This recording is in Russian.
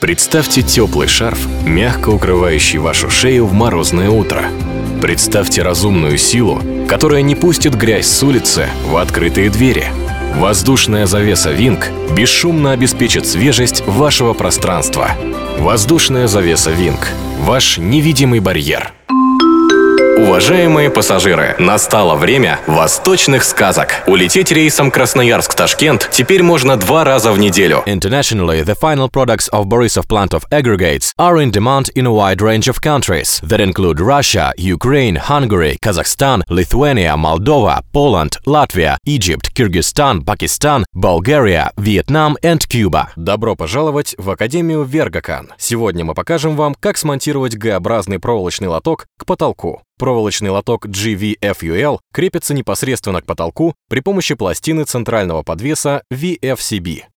Представьте теплый шарф, мягко укрывающий вашу шею в морозное утро. Представьте разумную силу, которая не пустит грязь с улицы в открытые двери. Воздушная завеса Wing бесшумно обеспечит свежесть вашего пространства. Воздушная завеса Wing – ваш невидимый барьер. Уважаемые пассажиры, настало время восточных сказок. Улететь рейсом Красноярск-Ташкент теперь можно 2 раза в неделю. Internationally, the final products of Borisov plant of aggregates are in demand in a wide range of countries that include Russia, Ukraine, Hungary, Kazakhstan, Lithuania, Moldova, Poland, Latvia, Egypt, Kyrgyzstan, Pakistan, Bulgaria, Vietnam and Cuba. Добро пожаловать в Академию Vergocon. Сегодня мы покажем вам, как смонтировать Г-образный проволочный лоток к потолку. Проволочный лоток GVFUL крепится непосредственно к потолку при помощи пластины центрального подвеса VFCB.